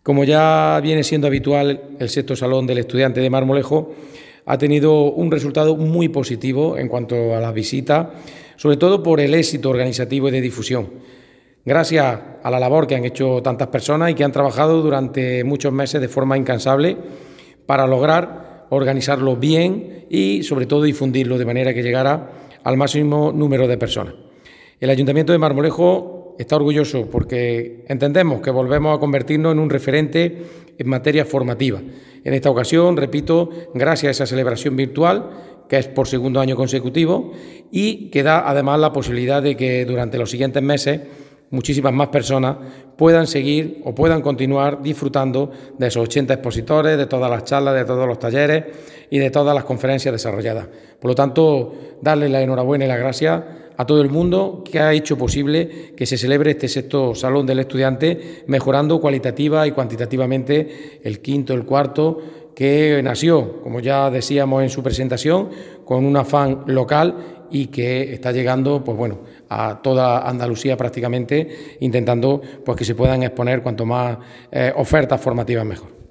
Como ya viene siendo habitual, el sexto Salón del Estudiante de Marmolejo ha tenido un resultado muy positivo en cuanto a las visitas, sobre todo por el éxito organizativo y de difusión. Gracias a la labor que han hecho tantas personas y que han trabajado durante muchos meses de forma incansable para lograr organizarlo bien y, sobre todo, difundirlo de manera que llegara al máximo número de personas. El Ayuntamiento de Marmolejo está orgulloso porque entendemos que volvemos a convertirnos en un referente en materia formativa. En esta ocasión, repito, gracias a esa celebración virtual, que es por segundo año consecutivo y que da además la posibilidad de que durante los siguientes meses muchísimas más personas puedan seguir o puedan continuar disfrutando de esos 80 expositores, de todas las charlas, de todos los talleres y de todas las conferencias desarrolladas. Por lo tanto, darle la enhorabuena y las gracias a todo el mundo que ha hecho posible que se celebre este sexto Salón del Estudiante, mejorando cualitativa y cuantitativamente el quinto, el cuarto, que nació, como ya decíamos en su presentación, con un afán local y que está llegando, pues bueno, a toda Andalucía prácticamente, intentando pues que se puedan exponer cuanto más ofertas formativas mejor.